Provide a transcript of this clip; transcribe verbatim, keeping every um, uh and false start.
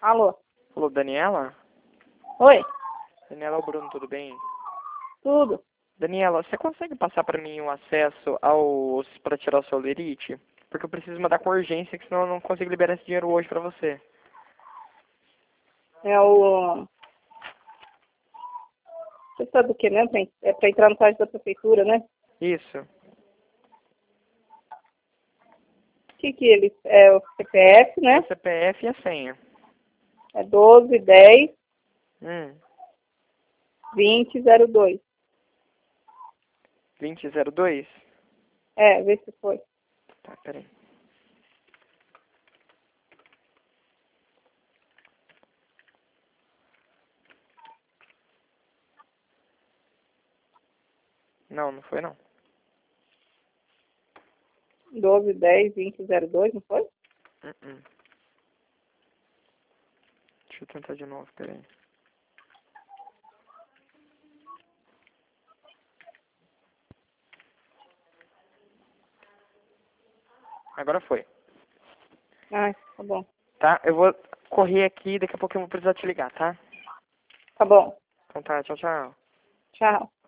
Alô? Alô, Daniela? Oi? Daniela, o Bruno, tudo bem? Tudo? Daniela, você consegue passar para mim o acesso aos para tirar o seu lerite? Porque eu preciso mandar com urgência, que senão eu não consigo liberar esse dinheiro hoje para você. É o... Você sabe do que mesmo? É para entrar no site da prefeitura, né? Isso. O que que ele... É o C P F, né? O C P F e a senha. É doze, dez, Hum. vinte, zero dois. vinte zero dois? É, vê se foi. Tá, peraí. Não, não foi não. doze, dez, vinte, zero dois, não foi? Uh -uh. Deixa eu tentar de novo, peraí. Agora foi. Ah, tá bom. Tá, eu vou correr aqui, daqui a pouco eu vou precisar te ligar, tá? Tá bom. Então tá, tchau, tchau. Tchau.